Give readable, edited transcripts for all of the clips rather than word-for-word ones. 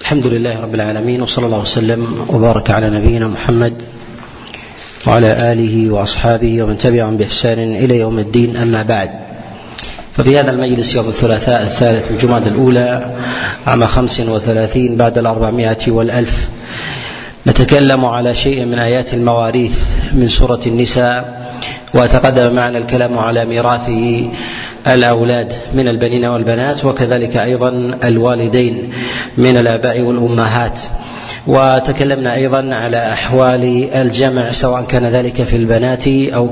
الحمد لله رب العالمين، وصلى الله وسلم وبارك على نبينا محمد وعلى آله وأصحابه ومن تبعهم بإحسان إلى يوم الدين. أما بعد، ففي هذا المجلس يوم الثلاثاء 3 من جمادى الأولى عام 35 بعد 400 والألف نتكلم على شيء من آيات المواريث من سورة النساء، وتقدم معنا الكلام على ميراث الأولاد من البنين والبنات، وكذلك أيضا الوالدين من الآباء والأمهات. وتكلمنا أيضا على أحوال الجمع، سواء كان ذلك في البنات أو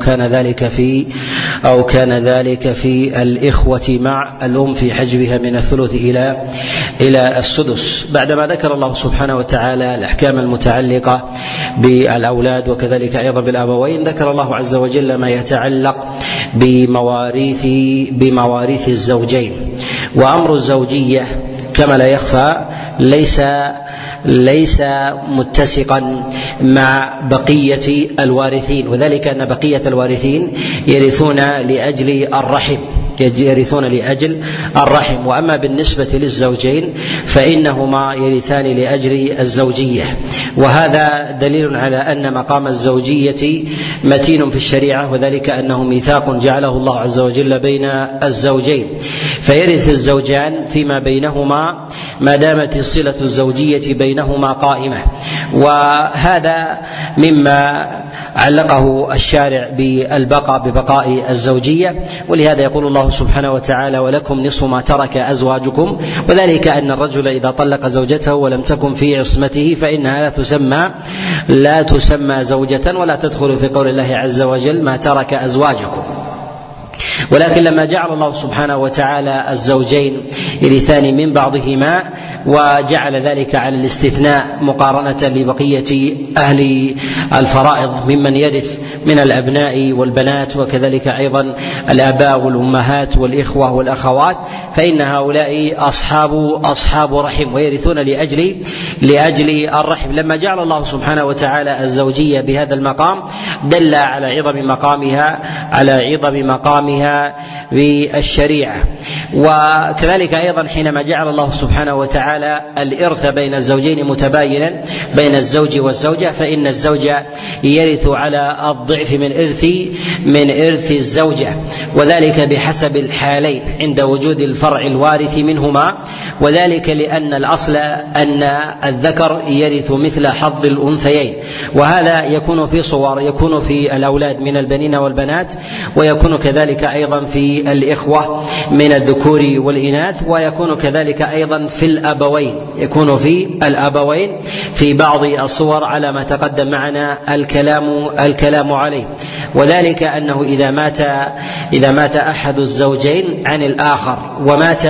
كان ذلك في الإخوة مع الأم في حجبها من الثلث إلى السدس. بعدما ذكر الله سبحانه وتعالى الأحكام المتعلقة بالأولاد وكذلك أيضا بالأبوين، ذكر الله عز وجل ما يتعلق بمواريث الزوجين. وأمر الزوجية كما لا يخفى ليس متسقا مع بقية الوارثين، وذلك أن بقية الوارثين يرثون لأجل الرحم، وأما بالنسبة للزوجين فإنهما يرثان لأجل الزوجية. وهذا دليل على أن مقام الزوجية متين في الشريعة، وذلك أنه ميثاق جعله الله عز وجل بين الزوجين، فيرث الزوجان فيما بينهما ما دامت صلة الزوجية بينهما قائمة. وهذا مما علقه الشارع ببقاء الزوجية، ولهذا يقول الله سبحانه وتعالى: ولكم نصف ما ترك أزواجكم، وذلك أن الرجل إذا طلق زوجته ولم تكن في عصمته فإنها لا تسمى زوجة، ولا تدخل في قول الله عز وجل: ما ترك أزواجكم. ولكن لما جعل الله سبحانه وتعالى الزوجين يرثان من بعضهما، وجعل ذلك على الاستثناء مقارنة لبقية أهل الفرائض ممن يرث من الأبناء والبنات وكذلك أيضا الآباء والأمهات والإخوة والأخوات، فإن هؤلاء أصحاب رحم ويرثون لأجل الرحم. لما جعل الله سبحانه وتعالى الزوجية بهذا المقام دل على عظم مقامها بالشريعة. وكذلك أيضا حينما جعل الله سبحانه وتعالى الإرث بين الزوجين متباينا بين الزوج والزوجة، فإن الزوج يرث على الضعف من إرث الزوجة، وذلك بحسب الحالين عند وجود الفرع الوارث منهما، وذلك لأن الأصل أن الذكر يرث مثل حظ الأنثيين، وهذا يكون في الأولاد من البنين والبنات، ويكون كذلك أيضا في الإخوة من الذكور والإناث، ويكون كذلك أيضا في الأبوين في بعض الصور على ما تقدم معنا الكلام عليه. وذلك أنه إذا مات أحد الزوجين عن الآخر ومات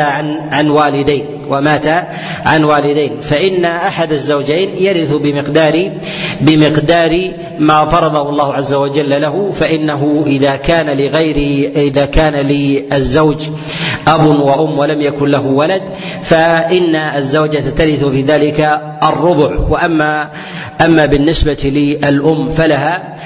عن والدين فإن أحد الزوجين يرث بمقدار ما فرضه الله عز وجل له. فإنه إذا كان للزوج أب وأم ولم يكن له ولد، فإن الزوجة ترث في ذلك الربع. وأما بالنسبة للأم فلها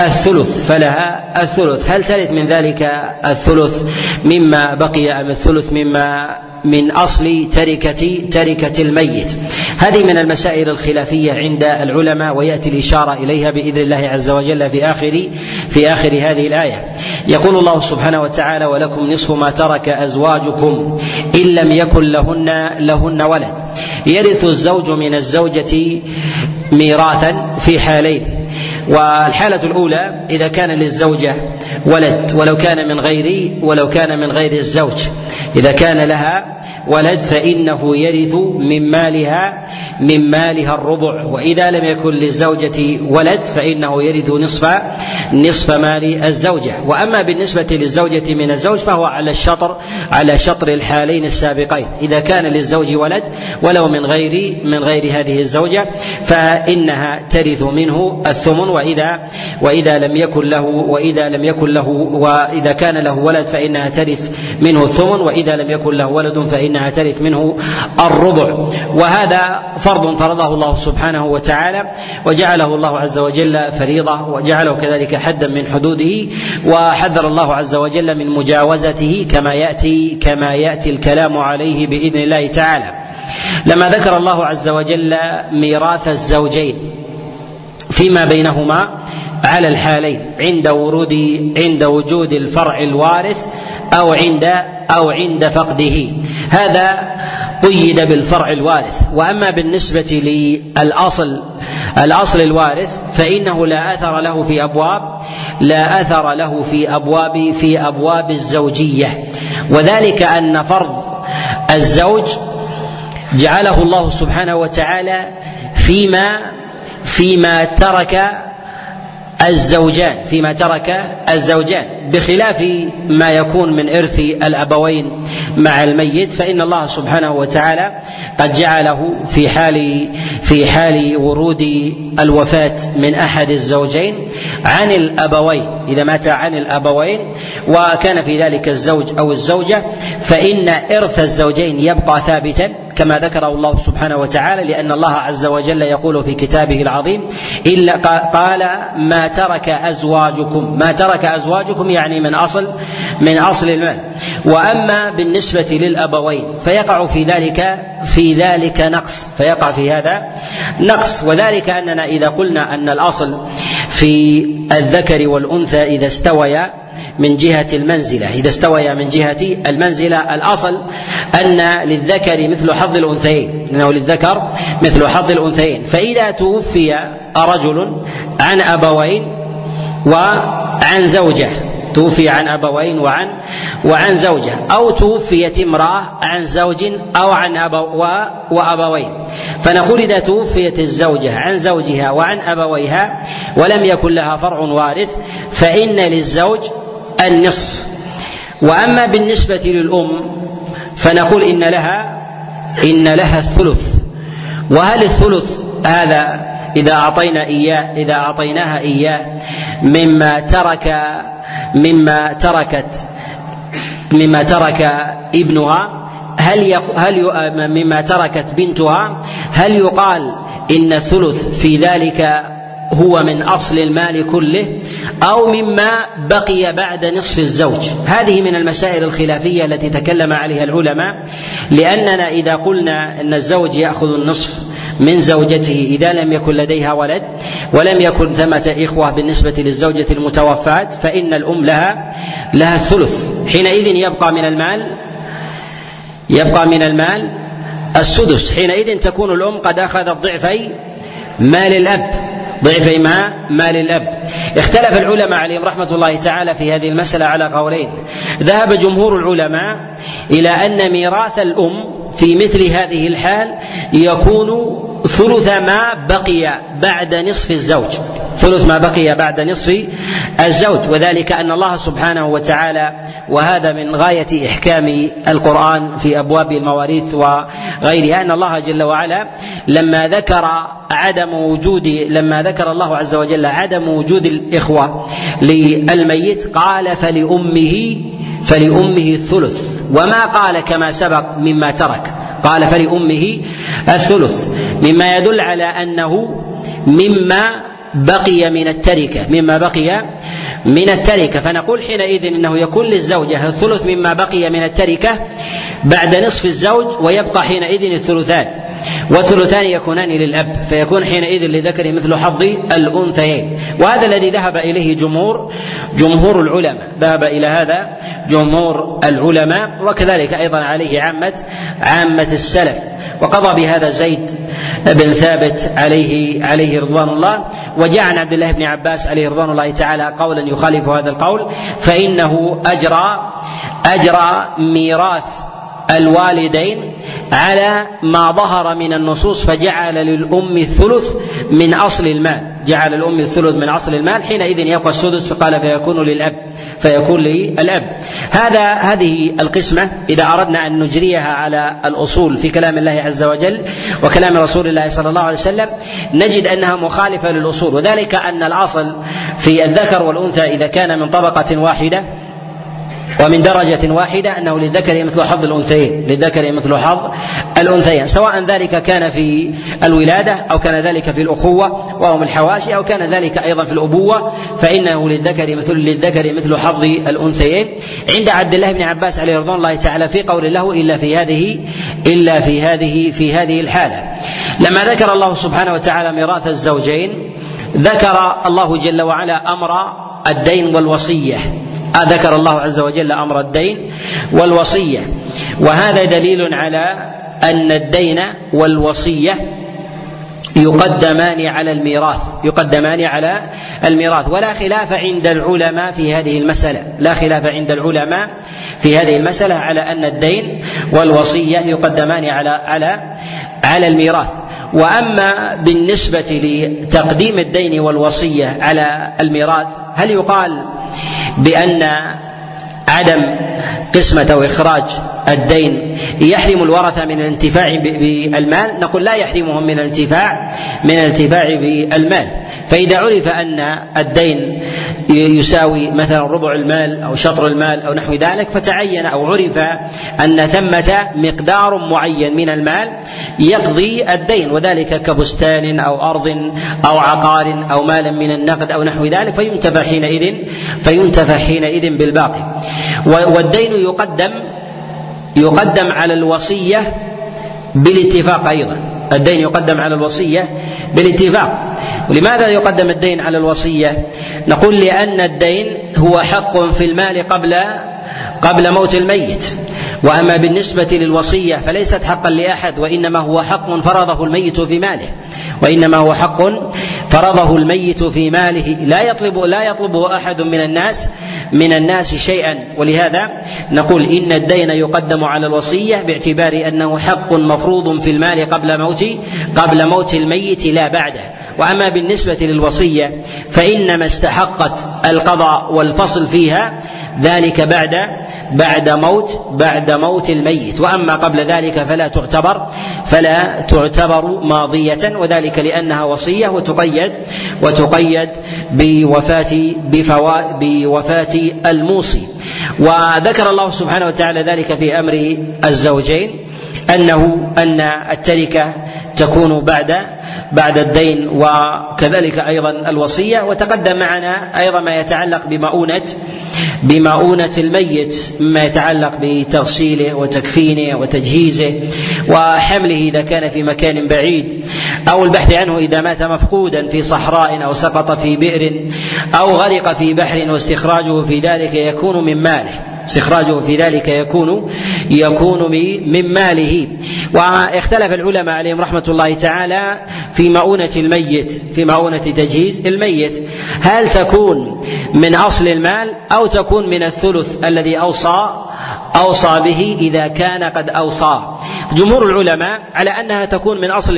الثلث. هل ترث من ذلك الثلث مما بقي أم الثلث من أصل تركة الميت؟ هذه من المسائل الخلافية عند العلماء، ويأتي الإشارة إليها بإذن الله عز وجل في آخر هذه الآية. يقول الله سبحانه وتعالى: ولكم نصف ما ترك أزواجكم إن لم يكن لهن ولد. يرث الزوج من الزوجة ميراثا في حالين. والحالة الأولى إذا كان للزوجة ولد ولو كان من غير الزوج، إذا كان لها ولد فإنه يرث من مالها الربع، وإذا لم يكن للزوجة ولد فإنه يرث نصف مال الزوجة. وأما بالنسبة للزوجة من الزوج فهو على شطر الحالين السابقين. إذا كان للزوج ولد ولو من غير هذه الزوجة فإنها ترث منه الثمن، وإذا كان له ولد فإنها ترث منه الثمن، وإذا لم يكن له ولد فإنها ترث منه الربع. وهذا فرض فرضه الله سبحانه وتعالى، وجعله الله عز وجل فريضة، وجعله كذلك حدا من حدوده، وحذر الله عز وجل من مجاوزته كما يأتي الكلام عليه بإذن الله تعالى. لما ذكر الله عز وجل ميراث الزوجين فيما بينهما على الحالين عند وجود الفرع الوارث أو عند فقده، هذا قيد بالفرع الوارث. وأما بالنسبة للأصل الوارث فإنه لا أثر له في أبواب الزوجية، وذلك أن فرض الزوج جعله الله سبحانه وتعالى فيما ترك الزوجان بخلاف ما يكون من إرث الأبوين مع الميت، فإن الله سبحانه وتعالى قد جعله في حال ورود الوفاة من أحد الزوجين عن الأبوين، إذا مات عن الأبوين وكان في ذلك الزوج أو الزوجة، فإن إرث الزوجين يبقى ثابتا كما ذكره الله سبحانه وتعالى، لأن الله عز وجل يقول في كتابه العظيم إلا قال ما ترك أزواجكم يعني من أصل المال. وأما بالنسبة للأبوين فيقع في ذلك نقص، وذلك أننا إذا قلنا أن الأصل في الذكر والأنثى إذا استويا من جهة المنزلة الأصل أن للذكر مثل حظ الأنثيين، فإذا توفي رجل عن أبوين وعن زوجة، أو توفيت امرأة عن زوج أو عن وأبوين، فنقول إذا توفيت الزوجة عن زوجها وعن أبويها ولم يكن لها فرع وارث فإن للزوج النصف. وأما بالنسبة للأم فنقول إن لها الثلث. وهل الثلث هذا إذا أعطيناها إياه مما ترك ابنها، مما تركت بنتها، هل يقال إن الثلث في ذلك هو من أصل المال كله أو مما بقي بعد نصف الزوج؟ هذه من المسائل الخلافية التي تكلم عليها العلماء، لأننا إذا قلنا أن الزوج يأخذ النصف من زوجته إذا لم يكن لديها ولد ولم يكن ثمة إخوة بالنسبة للزوجة المتوفاة، فإن الأم لها الثلث. حينئذ يبقى من المال السدس. حينئذ تكون الأم قد أخذت ضعفي مال الأب. اختلف العلماء عليهم رحمة الله تعالى في هذه المسألة على قولين. ذهب جمهور العلماء إلى أن ميراث الأم في مثل هذه الحال يكون ثلث ما بقي بعد نصف الزوج، وذلك أن الله سبحانه وتعالى، وهذا من غاية إحكام القرآن في أبواب المواريث وغيرها، أن الله جل وعلا لما ذكر الله عز وجل عدم وجود الإخوة للميت قال فلأمه الثلث، وما قال كما سبق مما ترك، قال فلأمه الثلث، مما يدل على أنه مما بقي من التركة. فنقول حينئذ إنه يكون للزوجة الثلث مما بقي من التركة بعد نصف الزوج، ويبقى حينئذ والثلثان يكونان للأب، فيكون حينئذ لذكر مثل حظ الأنثيين. وهذا الذي ذهب إليه جمهور العلماء، وكذلك أيضا عليه عامة السلف. وقضى بهذا زيد بن ثابت عليه رضوان الله، وجاء عن عبد الله بن عباس عليه رضوان الله تعالى قولا يخالف هذا القول، فإنه أجرى ميراث الوالدين على ما ظهر من النصوص، فجعل للأم الثلث من أصل المال، حينئذ يبقى السدس، فقال فيكون للأب. هذه القسمة إذا أردنا أن نجريها على الأصول في كلام الله عز وجل وكلام رسول الله صلى الله عليه وسلم نجد أنها مخالفة للأصول، وذلك أن الأصل في الذكر والأنثى إذا كان من طبقة واحدة ومن درجة واحدة أنه للذكر مثل حظ الأنثيين، سواء ذلك كان في الولادة أو كان ذلك في الأخوة وهم الحواشي أو كان ذلك أيضا في الأبوة، فإنه للذكر مثل حظ الأنثيين. عند عبد الله بن عباس عليه رضوان الله تعالى في قول له إلا في هذه الحالة. لما ذكر الله سبحانه وتعالى ميراث الزوجين ذكر الله جل وعلا أمر الدين والوصية، ذكر الله عز وجل أمر الدين والوصية، وهذا دليل على أن الدين والوصية يقدمان على الميراث، ولا خلاف عند العلماء في هذه المسألة على أن الدين والوصية يقدمان على الميراث. وأما بالنسبة لتقديم الدين والوصية على الميراث، هل يقال بأن عدم قسمة أو إخراج الدين يحرم الورثة من الانتفاع بالمال؟ نقول لا يحرمهم من الانتفاع بالمال. فإذا عرف أن الدين يساوي مثلا ربع المال أو شطر المال أو نحو ذلك، فتعين أو عرف أن ثمة مقدار معين من المال يقضي الدين، وذلك كبستان أو أرض أو عقار أو مال من النقد أو نحو ذلك، فينتفع حينئذ بالباقي. والدين يقدم على الوصية بالاتفاق أيضا، الدين يقدم على الوصية بالاتفاق. ولماذا يقدم الدين على الوصية؟ نقول لأن الدين هو حق في المال قبل موت الميت، وأما بالنسبة للوصية فليست حقا لأحد، وإنما هو حق فرضه الميت في ماله، لا يطلبه أحد من الناس شيئا. ولهذا نقول إن الدين يقدم على الوصية باعتبار أنه حق مفروض في المال قبل موت الميت لا بعده. وأما بالنسبة للوصية فإنما استحقت القضاء والفصل فيها ذلك بعد موت الميت، وأما قبل ذلك فلا تعتبر ماضية، وذلك لأنها وصية وتقيد بوفاة الموصي. وذكر الله سبحانه وتعالى ذلك في أمر الزوجين أن التركة تكون بعد الدين، وكذلك أيضا الوصية. وتقدم معنا أيضا ما يتعلق بمؤونة الميت، مما يتعلق بتغسيله وتكفينه وتجهيزه وحمله إذا كان في مكان بعيد، أو البحث عنه إذا مات مفقودا في صحراء أو سقط في بئر أو غرق في بحر، واستخراجه في ذلك يكون من ماله. واختلف العلماء عليهم رحمة الله تعالى في مؤونة تجهيز الميت، هل تكون من أصل المال أو تكون من الثلث الذي أوصى به إذا كان قد أوصاه؟ جمهور العلماء على أنها تكون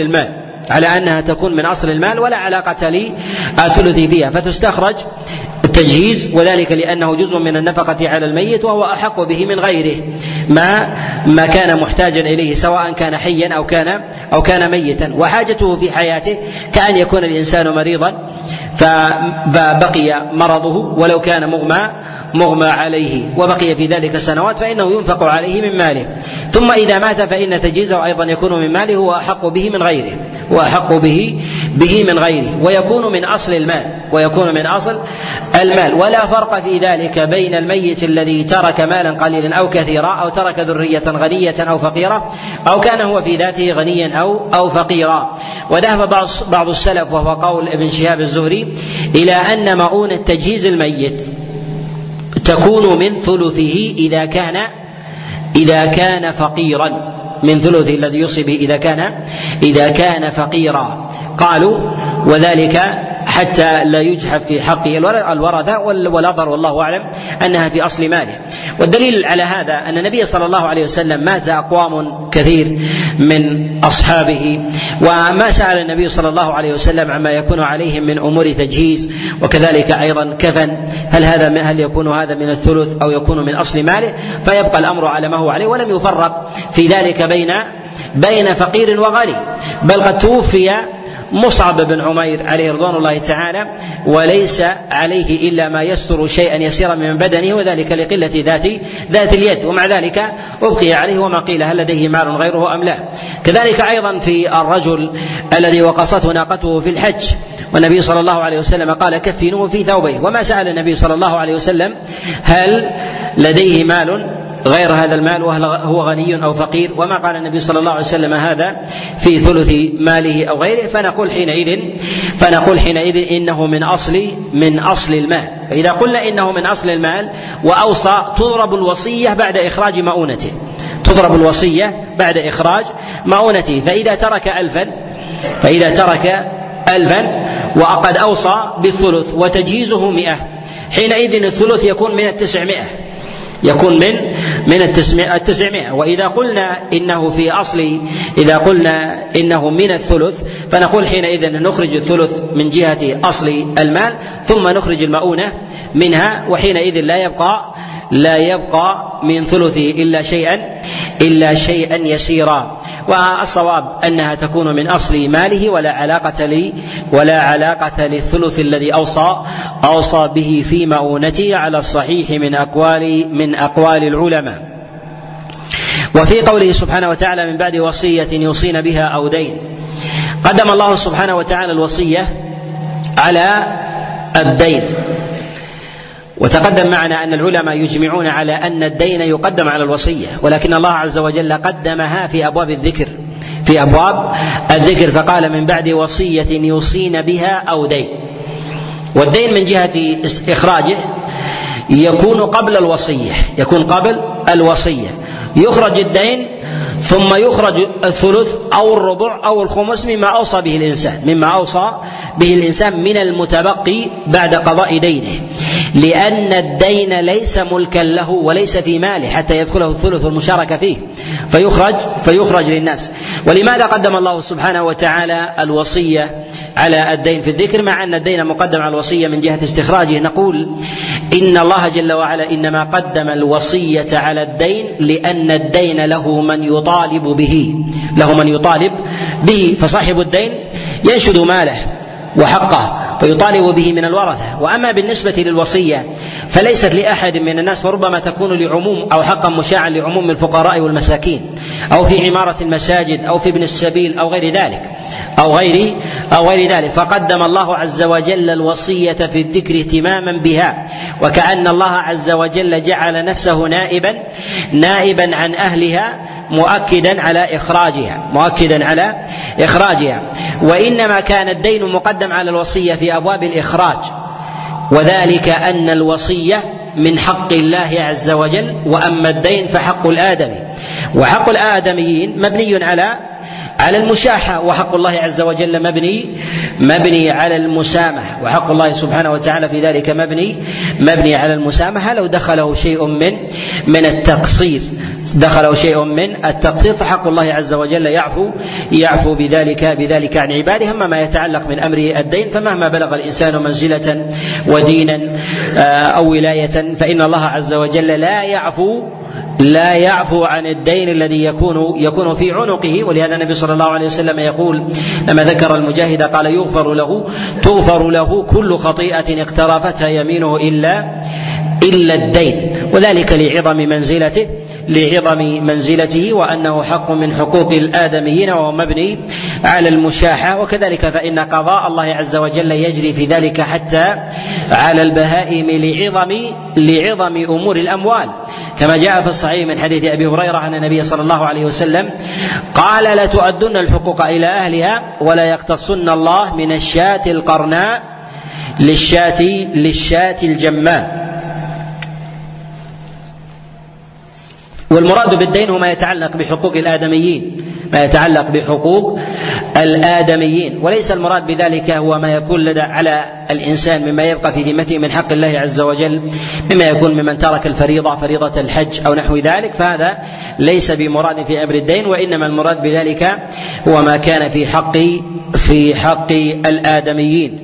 من أصل المال ولا علاقة للثلث فيها، فتستخرج التجهيز، وذلك لأنه جزء من النفقة على الميت، وهو أحق به من غيره ما كان محتاجا إليه، سواء كان حيا أو كان ميتا. وحاجته في حياته كأن يكون الإنسان مريضا فبقي مرضه ولو كان مغمى عليه وبقي في ذلك سنوات، فإنه ينفق عليه من ماله. ثم إذا مات فإن تجهيزه أيضا يكون من ماله، وأحق به من غيره، ويكون من أصل المال. ولا فرق في ذلك بين الميت الذي ترك مالا قليلا أو كثيرا، أو ترك ذرية غنية أو فقيرة، أو كان هو في ذاته غنيا أو فقيرا. وذهب بعض السلف، وهو قول ابن شهاب الزهري، إلى أن مؤونة تجهيز الميت تكون من ثلثه إذا كان فقيرا، من ثلثه الذي يوصي به إذا كان فقيرا. قالوا وذلك حتى لا يجحف في حق الورثة، والأظهر والله أعلم أنها في أصل ماله. والدليل على هذا أن النبي صلى الله عليه وسلم مات أقوام كثير من أصحابه، وما سأل النبي صلى الله عليه وسلم عما يكون عليهم من أمور تجهيز، وكذلك أيضا كفن، هل يكون هذا من الثلث أو يكون من أصل ماله؟ فيبقى الأمر على ما هو عليه، ولم يفرق في ذلك بين فقير وغني، بل قد توفي مصعب بن عمير عليه رضوان الله تعالى، وليس عليه إلا ما يستر شيئا يسيرا من بدنه، وذلك لقلة ذات اليد، ومع ذلك أبقي عليه وما قيل هل لديه مال غيره أم لا. كذلك أيضا في الرجل الذي وقصته ناقته في الحج، والنبي صلى الله عليه وسلم قال كفنوه في ثوبيه، وما سأل النبي صلى الله عليه وسلم هل لديه مال غير هذا المال وهل هو غني أو فقير، وما قال النبي صلى الله عليه وسلم هذا في ثلث ماله أو غيره، فنقول حينئذ إنه من أصل المال. فإذا قلنا إنه من أصل المال وأوصى تضرب الوصية بعد إخراج مؤونته، فإذا ترك 1000 وقد أوصى بالثلث وتجيزه 100، حينئذ الثلث يكون من 900. وإذا قلنا إنه من الثلث فنقول حينئذ نخرج الثلث من جهة أصل المال ثم نخرج المؤونة منها، وحينئذ لا يبقى من ثلثه إلا شيئا يسيرا. والصواب أنها تكون من أصل ماله ولا علاقة للثلث الذي أوصى به في مؤونته على الصحيح من أقوال العلماء. وفي قوله سبحانه وتعالى من بعد وصية يوصين بها أو دين، قدم الله سبحانه وتعالى الوصية على الدين، وتقدم معنا أن العلماء يجمعون على أن الدين يقدم على الوصية، ولكن الله عز وجل قدمها في أبواب الذكر فقال من بعد وصية يوصين بها أو دين. والدين من جهة إخراجه يكون قبل الوصية، يخرج الدين ثم يخرج الثلث أو الربع أو الخمس مما أوصى به الإنسان من المتبقي بعد قضاء دينه، لأن الدين ليس ملكا له وليس في ماله حتى يدخله الثلث والمشاركة فيه فيخرج للناس. ولماذا قدم الله سبحانه وتعالى الوصية على الدين في الذكر مع أن الدين مقدم على الوصية من جهة استخراجه؟ نقول إن الله جل وعلا إنما قدم الوصية على الدين لأن الدين له من يطالب به، فصاحب الدين ينشد ماله وحقه فيطالب به من الورثة. وأما بالنسبة للوصية فليست لأحد من الناس، فربما تكون لعموم أو حقا مشاعا لعموم الفقراء والمساكين، أو في عمارة المساجد، أو في ابن السبيل، أو غير ذلك. فقدم الله عز وجل الوصية في الذكر اهتماما بها، وكأن الله عز وجل جعل نفسه نائبا عن أهلها مؤكدا على إخراجها. وإنما كان الدين مقدم على الوصية في أبواب الإخراج، وذلك أن الوصية من حق الله عز وجل، وأما الدين فحق الآدمي، وحق الآدميين مبني على المشاحة، وحق الله عز وجل مبني على المسامحة، وحق الله سبحانه وتعالى في ذلك مبني على المسامحة. لو دخله شيء من التقصير فحق الله عز وجل يعفو بذلك عن عباده. أما ما يتعلق من أمر الدين فمهما بلغ الإنسان منزلة ودينا أو ولاية فإن الله عز وجل لا يعفو عن الدين الذي يكون في عنقه. ولهذا النبي صلى الله عليه وسلم يقول لما ذكر المجاهد قال تغفر له كل خطيئة اقترفتها يمينه إلا الدين، وذلك لعظم منزلته وأنه حق من حقوق الآدميين وهو مبني على المشاحة. وكذلك فإن قضاء الله عز وجل يجري في ذلك حتى على البهائم لعظم أمور الأموال، كما جاء في الصحيح من حديث أبي هريرة أن النبي صلى الله عليه وسلم قال لتؤدن الحقوق إلى أهلها ولا يقتصن الله من الشاة القرناء للشاة الجماء. والمراد بالدين هو ما يتعلق بحقوق الآدميين، وليس المراد بذلك هو ما يكون على الإنسان مما يبقى في ذمته من حق الله عز وجل، مما يكون ممن ترك فريضة الحج أو نحو ذلك، فهذا ليس بمراد في أمر الدين، وإنما المراد بذلك هو ما كان في حق الآدميين.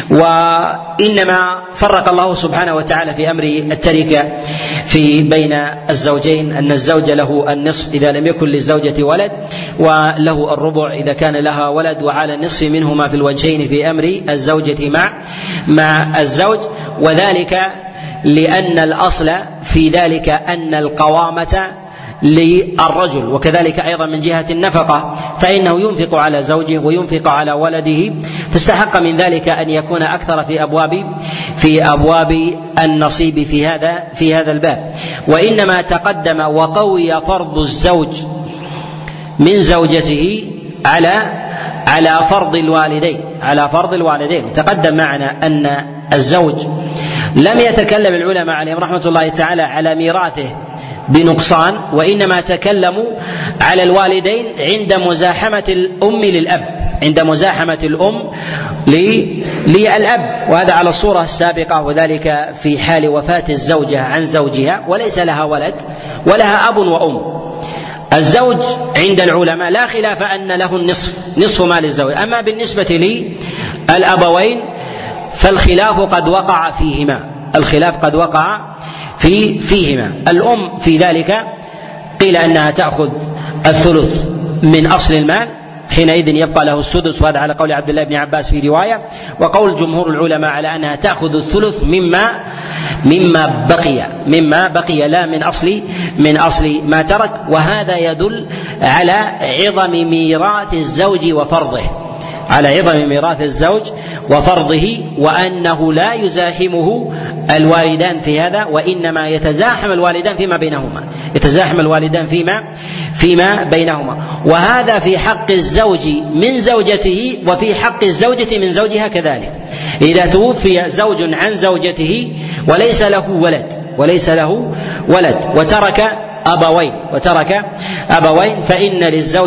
وإنما فرق الله سبحانه وتعالى في أمر التركة بين الزوجين أن الزوج له النصف إذا لم يكن للزوجة ولد، وله الربع إذا كان لها ولد، وعلى النصف منهما في الوجهين في أمر الزوجة مع الزوج. وذلك لأن الأصل في ذلك أن القوامة للرجل، وكذلك أيضا من جهة النفقة فإنه ينفق على زوجه وينفق على ولده، فاستحق من ذلك أن يكون أكثر في أبواب النصيب في هذا الباب. وإنما تقدم وقوي فرض الزوج من زوجته على فرض الوالدين. تقدم معنا أن الزوج لم يتكلم العلماء عليهم رحمة الله تعالى على ميراثه بنقصان، وإنما تكلموا على الوالدين عند مزاحمة الأم للأب، عند مزاحمة الأم للأب، وهذا على الصورة السابقة، وذلك في حال وفاة الزوجة عن زوجها وليس لها ولد ولها أب وأم. الزوج عند العلماء لا خلاف أن له نصف مال الزوج. أما بالنسبة للأبوين فالخلاف قد وقع فيهما. الأم في ذلك قيل أنها تأخذ الثلث من أصل المال، حينئذ يبقى له السدس، وهذا على قول عبد الله بن عباس في رواية، وقول جمهور العلماء على أنها تأخذ الثلث مما بقي لا من أصل ما ترك. وهذا يدل على عظم ميراث الزوج وفرضه، وأنه لا يزاحمه الوالدان في هذا، وإنما يتزاحم الوالدان فيما بينهما. وهذا في حق الزوج من زوجته، وفي حق الزوجة من زوجها كذلك. إذا توفي زوج عن زوجته وليس له ولد وترك أبوين فإن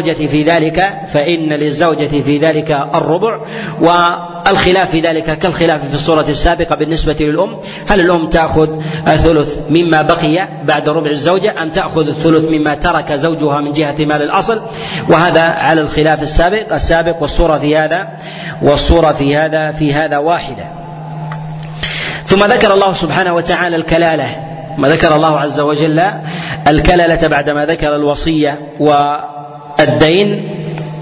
للزوجة في ذلك الربع. والخلاف في ذلك كالخلاف في الصورة السابقة بالنسبة للأم، هل الأم تأخذ الثلث مما بقي بعد ربع الزوجة أم تأخذ الثلث مما ترك زوجها من جهة مال الأصل؟ وهذا على الخلاف السابق والصورة في هذا واحدة. ثم ذكر الله سبحانه وتعالى الكلالة، ما ذكر الله عز وجل الكلالة بعدما ذكر الوصية والدين.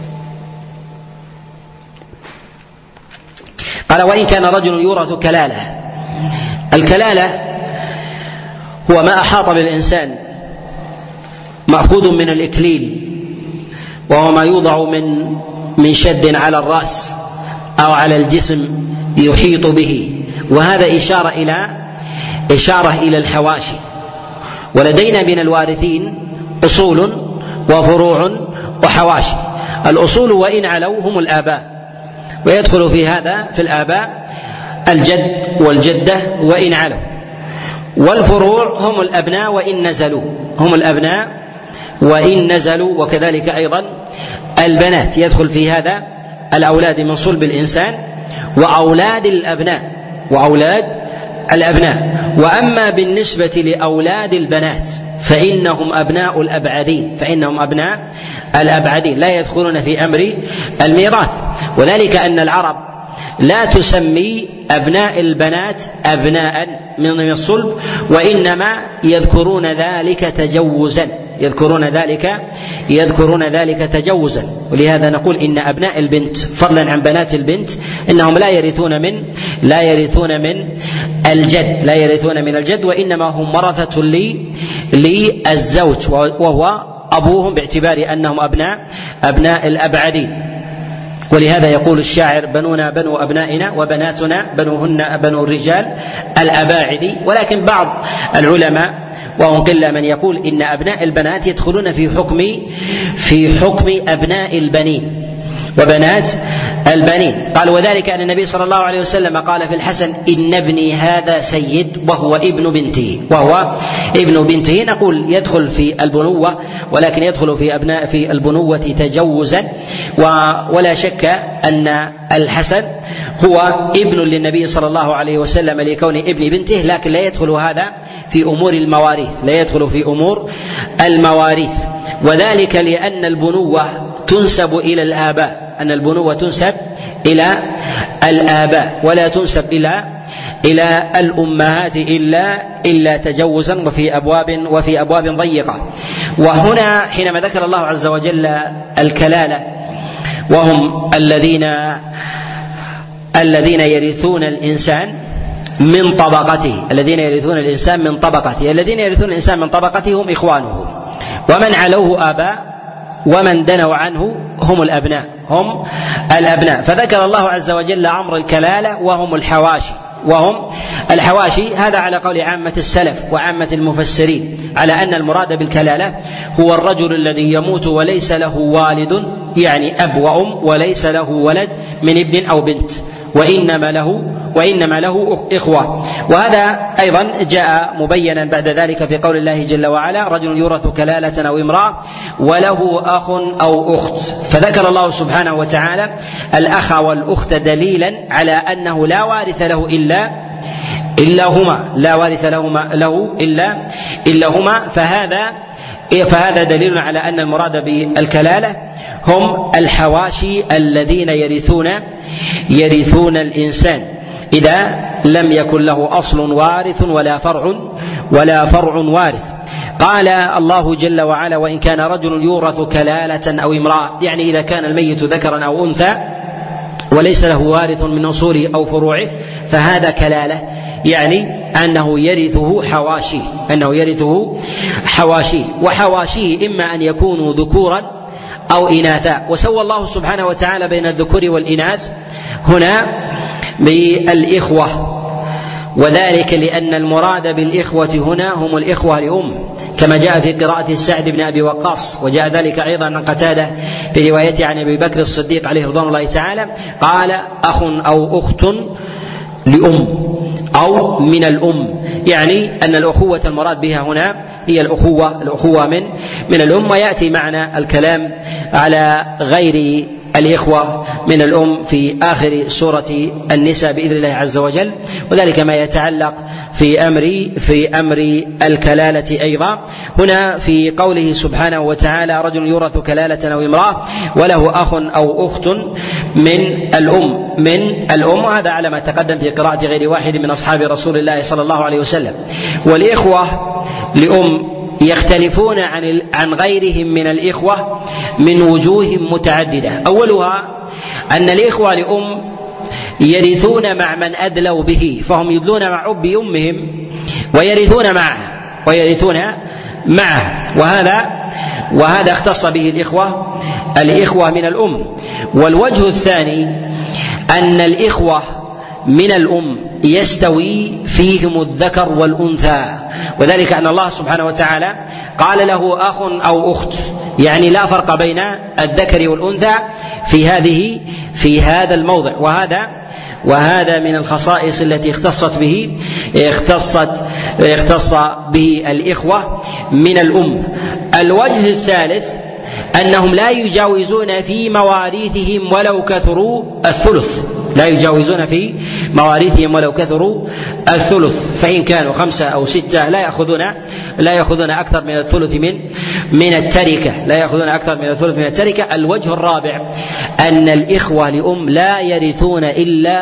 قال: وإن كان رجل يورث كلالة. الكلالة هو ما أحاط بالإنسان، مأخوذ من الإكليل، وهو ما يوضع من شد على الرأس أو على الجسم يحيط به، وهذا إشارة إلى الحواشي. ولدينا من الوارثين أصول وفروع وحواشي. الأصول وإن علوا هم الآباء، ويدخل في الآباء الجد والجدة وإن علوا. والفروع هم الأبناء وإن نزلوا، وكذلك أيضا البنات. يدخل في هذا الأولاد من صلب الإنسان وأولاد الأبناء. وأما بالنسبة لأولاد البنات فإنهم أبناء الأبعدين لا يدخلون في أمر الميراث. وذلك أن العرب لا تسمي أبناء البنات أبناء من الصلب، وإنما يذكرون ذلك تجوزا. ولهذا نقول إن أبناء البنت فضلا عن بنات البنت إنهم لا يرثون من الجد، وإنما هم ورثة للزوج وهو أبوهم، باعتبار أنهم أبناء الأبعدين. ولهذا يقول الشاعر: بنونا بنو أبنائنا وبناتنا بنوهن بنو الرجال الأباعد. ولكن بعض العلماء وهم قلة من يقول إن أبناء البنات يدخلون في حكم أبناء البنين وبنات البنين. قال: وذلك أن النبي صلى الله عليه وسلم قال في الحسن: إن ابني هذا سيد وهو ابن بنته. نقول يدخل في البنوة، ولكن يدخل في البنوة تجوزا. ولا شك أن الحسن هو ابن للنبي صلى الله عليه وسلم لكون ابن بنته، لكن لا يدخل هذا في أمور المواريث. وذلك لأن البنوة تنسب إلى الآباء، ولا تنسب إلى الأمهات إلا تجوزا وفي أبواب ضيقة. وهنا حينما ذكر الله عز وجل الكلالة وهم الذين يرثون الإنسان من طبقته، الذين يرثون الإنسان من طبقته هم إخوانه، ومن علوه آباء ومن دنوا عنه هم الأبناء. فذكر الله عز وجل أمر الكلالة وهم الحواشي. هذا على قول عامة السلف وعامة المفسرين على أن المراد بالكلالة هو الرجل الذي يموت وليس له والد، يعني أب وأم، وليس له ولد من ابن أو بنت، وإنما له إخوة. وهذا أيضا جاء مبينا بعد ذلك في قول الله جل وعلا: رجل يورث كلالة أو امرأة وله أخ أو أخت. فذكر الله سبحانه وتعالى الأخ والأخت دليلا على أنه لا وارث له إلا هما. فهذا دليل على أن المراد بالكلالة هم الحواشي الذين يرثون الإنسان إذا لم يكن له أصل وارث ولا فرع وارث. قال الله جل وعلا: وإن كان رجل يورث كلالة أو امرأة، يعني إذا كان الميت ذكرا أو أنثى وليس له وارث من أصوله أو فروعه فهذا كلالة، يعني أنه يرثه حواشيه. وحواشيه إما أن يكونوا ذكورا أو إناثا. وسوى الله سبحانه وتعالى بين الذكور والإناث هنا بالإخوة، وذلك لأن المراد بالإخوة هنا هم الإخوة لأم، كما جاء في قراءة سعد بن أبي وقاص، وجاء ذلك أيضا عن قتادة في روايته عن أبي بكر الصديق عليه رضوان الله تعالى قال: أخ أو أخت لأم أو من الأم، يعني أن الأخوة المراد بها هنا هي الأخوة من الأم. ويأتي معنا الكلام على غير الإخوة من الأم في آخر سورة النساء بإذن الله عز وجل، وذلك ما يتعلق في أمر الكلالة أيضا. هنا في قوله سبحانه وتعالى: رجل يورث كلالة أو امرأة وله أخ أو أخت من الأم، وهذا على ما تقدم في قراءة غير واحد من أصحاب رسول الله صلى الله عليه وسلم. والإخوة لأم يختلفون عن غيرهم من الإخوة من وجوه متعددة. أولها أن الإخوة لأم يرثون مع من أدلوا به، فهم يدلون مع أب أمهم ويرثون معه، وهذا اختص به الإخوة من الأم. والوجه الثاني أن الإخوة من الأم يستوي فيهم الذكر والأنثى، وذلك أن الله سبحانه وتعالى قال له أخ أو أخت، يعني لا فرق بين الذكر والأنثى في هذا الموضع. وهذا من الخصائص التي اختص به الإخوة من الأم. الوجه الثالث أنهم لا يجاوزون في مواريثهم ولو كثروا الثلث، فإن كانوا 5 أو 6 لا يأخذون أكثر من الثلث من التركة. الوجه الرابع أن الإخوة لأم لا يرثون إلا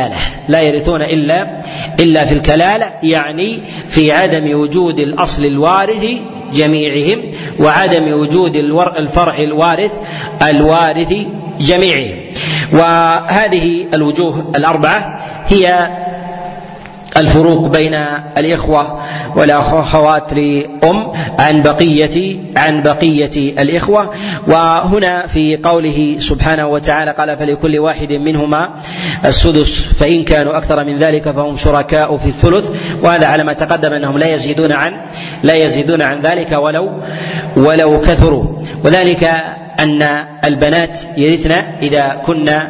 في الكلالة، يعني في عدم وجود الأصل الوارث جميعهم وعدم وجود الفرع الوارث جميعهم. وهذه الوجوه الأربعة هي الفروق بين الإخوة والأخوات لأم عن بقية الإخوة. وهنا في قوله سبحانه وتعالى قال: فلكل واحد منهما السدس فإن كانوا أكثر من ذلك فهم شركاء في الثلث. وهذا على ما تقدم أنهم لا يزيدون عن ذلك ولو كثروا. وذلك أن البنات يرثن إذا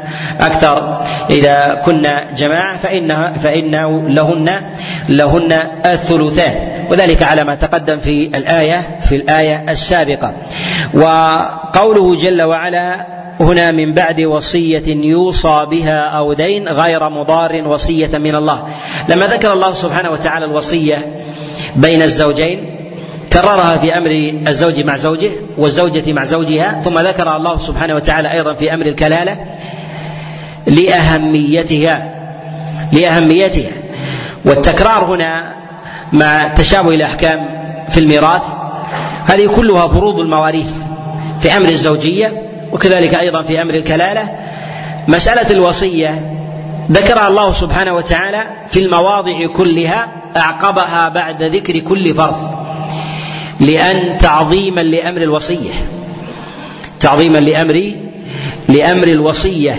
كنا جماعة فإنه لهن الثلثان، وذلك على ما تقدم في الآية السابقة. وقوله جل وعلا هنا: من بعد وصية يوصى بها أو دين غير مضار وصية من الله. لما ذكر الله سبحانه وتعالى الوصية بين الزوجين كررها في أمر الزوج مع زوجه والزوجة مع زوجها، ثم ذكر الله سبحانه وتعالى أيضا في أمر الكلالة لأهميتها. والتكرار هنا مع تشابه الأحكام في الميراث، هذه كلها فروض المواريث في أمر الزوجية، وكذلك أيضا في أمر الكلالة. مسألة الوصية ذكرها الله سبحانه وتعالى في المواضع كلها، أعقبها بعد ذكر كل فرض، لأن تعظيما لأمر الوصية، تعظيما لأمر الوصية،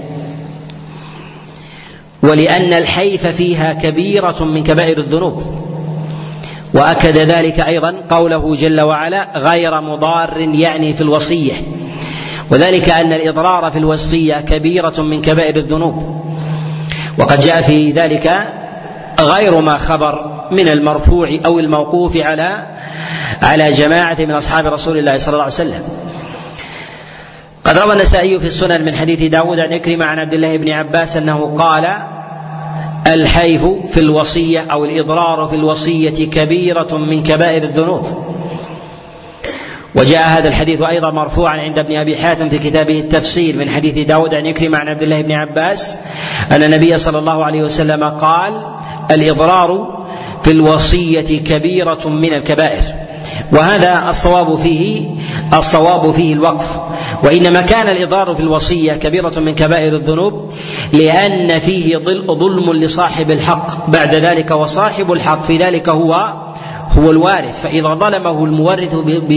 ولأن الحيف فيها كبيرة من كبائر الذنوب. وأكد ذلك أيضا قوله جل وعلا غير مضار يعني في الوصية، وذلك أن الإضرار في الوصية كبيرة من كبائر الذنوب. وقد جاء في ذلك غير ما خبر من المرفوع أو الموقوف على جماعة من أصحاب رسول الله صلى الله عليه وسلم. قد روى النسائي في السنن من حديث داود عن عكرمة عن عبد الله بن عباس أنه قال الحيف في الوصية أو الإضرار في الوصية كبيرة من كبائر الذنوب. وجاء هذا الحديث أيضا مرفوعا عند ابن أبي حاتم في كتابه التفسير من حديث داود عن عكرمة عن عبد الله بن عباس أن النبي صلى الله عليه وسلم قال الإضرار في الوصية كبيرة من الكبائر. وهذا الصواب فيه الوقف، وإنما كان الإضرار في الوصية كبيرة من كبائر الذنوب لأن فيه ظلم لصاحب الحق بعد ذلك، وصاحب الحق في ذلك هو الوارث، فإذا ظلمه المورث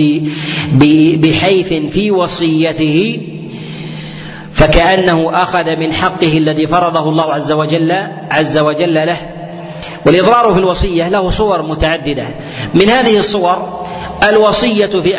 بحيف في وصيته فكأنه أخذ من حقه الذي فرضه الله عز وجل له. والإضرار في الوصية له صور متعددة، من هذه الصور الوصية في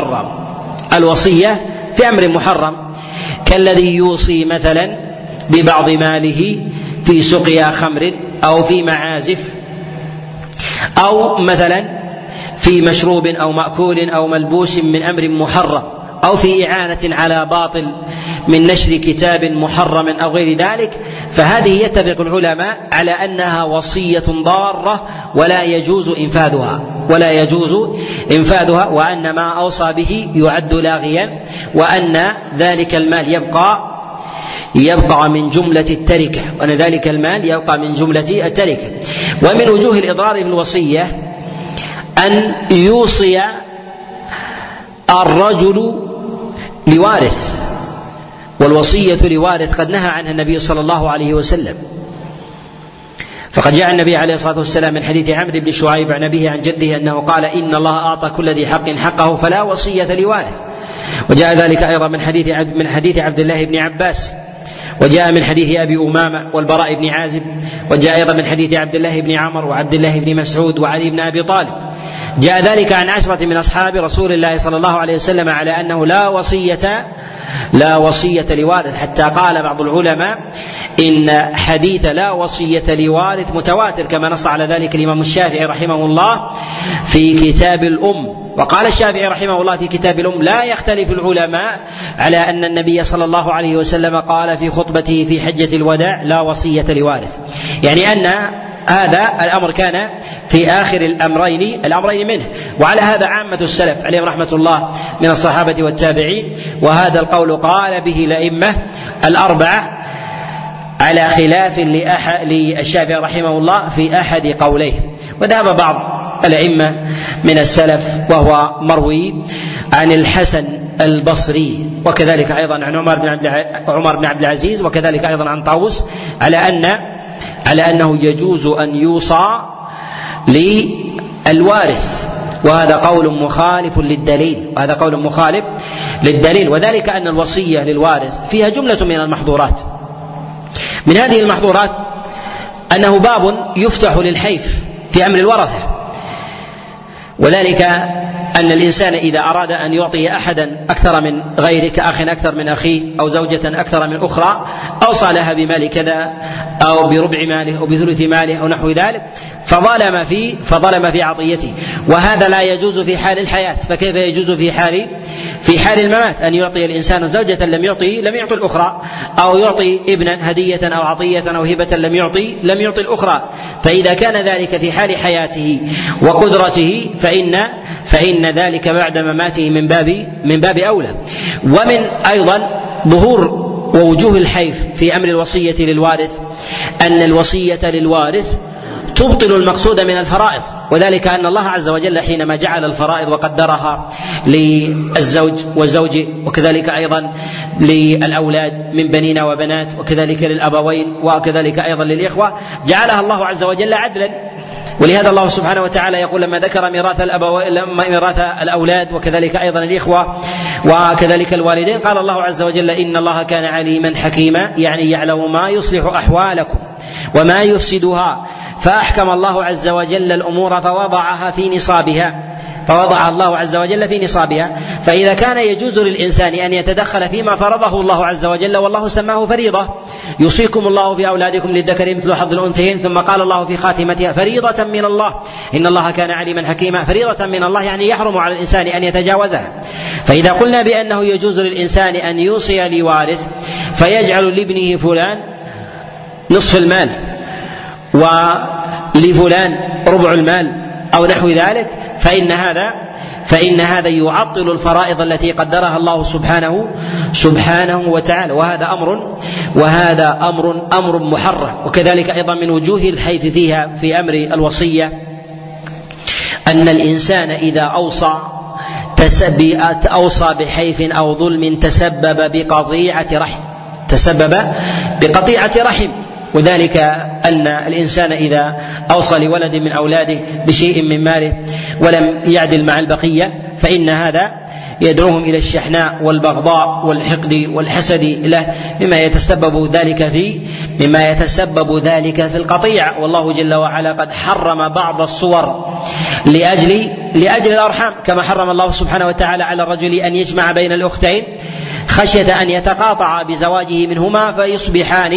أمر محرم، كالذي يوصي مثلا ببعض ماله في سقيا خمر أو في معازف، أو مثلا في مشروب أو مأكول أو ملبوس من أمر محرم، أو في إعانة على باطل من نشر كتاب محرم أو غير ذلك، فهذه يتفق العلماء على أنها وصية ضارة ولا يجوز إنفاذها، وأن ما أوصى به يعد لاغيا، وأن ذلك المال يبقى من جملة التركة، ومن وجوه الإضرار في الوصية أن يوصي الرجل لوارث، والوصية لوارث قد نهى عنها النبي صلى الله عليه وسلم. فقد جاء النبي عليه الصلاة والسلام من حديث عمرو بن شعيب عن أبيه عن جده أنه قال إن الله أعطى كل ذي حق حقه فلا وصية لوارث. وجاء ذلك أيضا من حديث عبد الله بن عباس، وجاء من حديث أبي أمامة والبراء بن عازب، وجاء أيضا من حديث عبد الله بن عمر وعبد الله بن مسعود وعلي بن أبي طالب. جاء ذلك عن 10 من أصحاب رسول الله صلى الله عليه وسلم على أنه لا وصية لوارث، حتى قال بعض العلماء إن حديث لا وصية لوارث متواتر، كما نص على ذلك الإمام الشافعي رحمه الله في كتاب الأم. وقال الشافعي رحمه الله في كتاب الأم لا يختلف العلماء على أن النبي صلى الله عليه وسلم قال في خطبته في حجة الوداع لا وصية لوارث، يعني أن هذا الأمر كان في آخر الأمرين منه. وعلى هذا عامة السلف عليهم رحمة الله من الصحابة والتابعين، وهذا القول قال به الأئمة الأربعة على خلاف للشافعي رحمه الله في أحد قوليه. وذهب بعض الأئمة من السلف وهو مروي عن الحسن البصري، وكذلك أيضا عن عمر بن عبد العزيز، وكذلك أيضا عن طاووس على أنه يجوز أن يوصى للوارث، وهذا قول مخالف للدليل. وذلك أن الوصية للوارث فيها جملة من المحظورات. من هذه المحظورات أنه باب يفتح للحيف في أمر الورثة، وذلك أن الإنسان إذا أراد أن يعطي أحدا أكثر من غيره، كأخ أكثر من أخيه أو زوجة أكثر من أخرى، أوصى لها بمال كذا أو بربع ماله أو بثلث ماله أو نحو ذلك، فظلم في عطيته، وهذا لا يجوز في حال الحياة، فكيف يجوز في حال الممات أن يعطي الإنسان زوجة لم يعطي الأخرى، أو يعطي ابنا هدية أو عطية أو هبة لم يعطي الأخرى. فإذا كان ذلك في حال حياته وقدرته فإن ذلك بعد مماته من باب أولى. ومن أيضا ظهور ووجوه الحيف في أمر الوصية للوارث أن الوصية للوارث تبطل المقصود من الفرائض، وذلك أن الله عز وجل حينما جعل الفرائض وقدرها للزوج والزوج وكذلك أيضا للأولاد من بنين وبنات وكذلك للأبوين وكذلك أيضا للإخوة، جعلها الله عز وجل عدلا. ولهذا الله سبحانه وتعالى يقول لما ذكر ميراث الأولاد وكذلك أيضا الإخوة وكذلك الوالدين قال الله عز وجل إن الله كان عليما حكيما، يعني يعلم ما يصلح أحوالكم وما يفسدها، فأحكم الله عز وجل الأمور فوضعها في نصابها، فوضع الله عز وجل في نصابها. فإذا كان يجوز للإنسان أن يتدخل فيما فرضه الله عز وجل والله سماه فريضة، يوصيكم الله في أولادكم للذكر مثل حظ الأنثيين، ثم قال الله في خاتمتها فريضة من الله إن الله كان عليما حكيما، فريضة من الله يعني يحرم على الإنسان أن يتجاوزها. فإذا قلنا بأنه يجوز للإنسان أن يوصي لوارث فيجعل لابنه فلان نصف المال ولفلان ربع المال أو نحو ذلك، فإن هذا يعطل الفرائض التي قدرها الله سبحانه وتعالى، وهذا أمر محرم. وكذلك أيضا من وجوه الحيف فيها في أمر الوصية أن الإنسان إذا أوصى بحيف أو ظلم تسبب بقطيعة رحم، وذلك أن الإنسان إذا أوصى لولد من أولاده بشيء من ماله ولم يعدل مع البقية فإن هذا يدعوهم إلى الشحناء والبغضاء والحقد والحسد له، مما يتسبب ذلك في القطيعة. والله جل وعلا قد حرم بعض الصور لأجل الأرحام، كما حرم الله سبحانه وتعالى على الرجل أن يجمع بين الأختين خشية أن يتقاطع بزواجه منهما فيصبحان